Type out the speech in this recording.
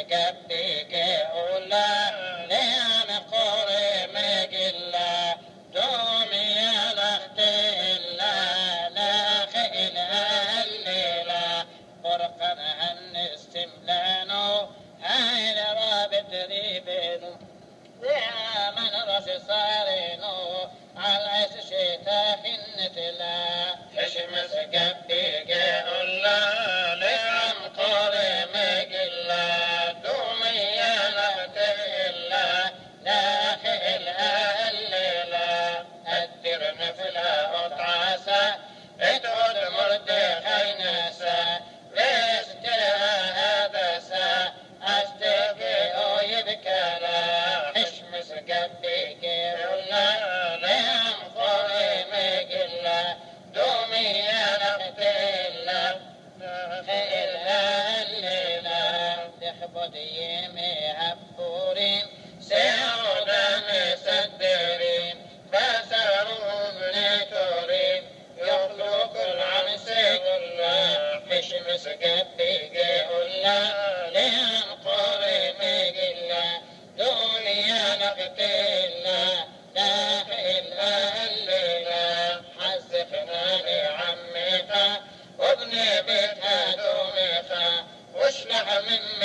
قبيك أولا لأن قري مقلا دومي لخت إلا لاخئ الليلة فرقا هن استملانو هاي رابط ريبينو يا من راسي صارينو على شيتا خنتلا حشمس قبيك أولا لأن قري مقلا دومي لخت إلا لاخئ الليلة أدر نفلا أطعاسا اتعود مرد خيناسا ليستها هبسا أستيقي أو يبكالا حشمس قبيك أولا لأن قري مقلا دومي لخت إلا الليلة تخبط يمي هبورين سعودا مسدرين فسروا بنتورين يخلق العنسي والله حشمس قبيك أولا لأن قري مقلا دنيا لخت إلا لاخئ الليلة حزقنا لعمك وابن بيتها دومخا واشلح من